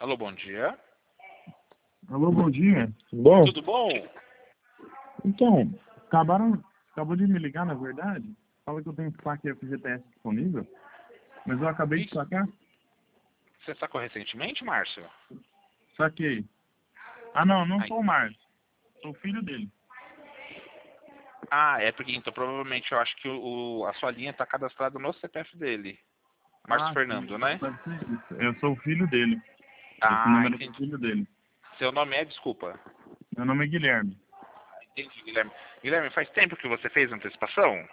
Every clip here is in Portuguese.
Alô, bom dia. Alô, bom dia. Tudo bom? Tudo bom? Então, acabou de me ligar, na verdade. Fala que eu tenho placa FGTS disponível, mas eu acabei de Isso. sacar. Você sacou recentemente, Márcio? Saquei. Ah, não Ai. sou o Márcio. Sou o filho dele. Ah, é porque então provavelmente eu acho que a sua linha está cadastrada no CPF dele. Márcio Ah, sim. Fernando, né? Deve ser isso. Eu sou o filho dele. Esse Ah, número é do entendi. filho dele. Seu nome é, desculpa. Meu nome é Guilherme. Entendi, Guilherme. Guilherme, faz tempo que você fez a antecipação?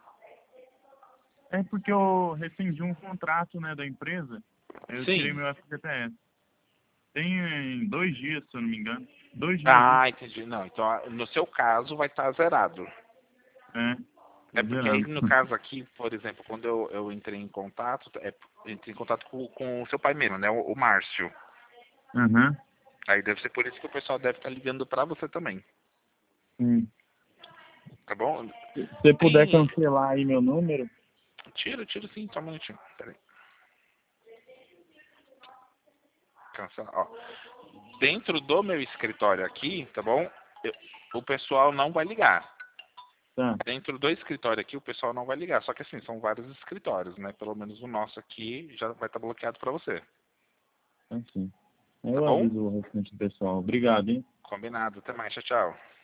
É porque eu rescindi um contrato, né, da empresa. Aí eu tirei Sim. meu FGTS. Tem 2 dias, se eu não me engano. 2 dias, né? Ah, entendi. Não, então no seu caso vai estar zerado. É, É tá porque aí, zerado. no caso aqui, por exemplo, quando eu entrei em contato, entrei em contato com o seu pai mesmo, né? O Márcio. Aham. Aí deve ser por isso que o pessoal deve estar ligando pra você também. Sim. Tá bom? Se você puder Tem. cancelar aí meu número. Tiro sim, só um minutinho. Peraí. Cancela. Ó. Dentro do meu escritório aqui, tá bom? O pessoal não vai ligar. Tá, Dentro do escritório aqui, o pessoal não vai ligar. Só que assim, são vários escritórios, né? Pelo menos o nosso aqui já vai estar bloqueado pra você. assim. Tá Eu bom? aviso o restante do pessoal. Obrigado, hein? Combinado. Até mais. Tchau, tchau.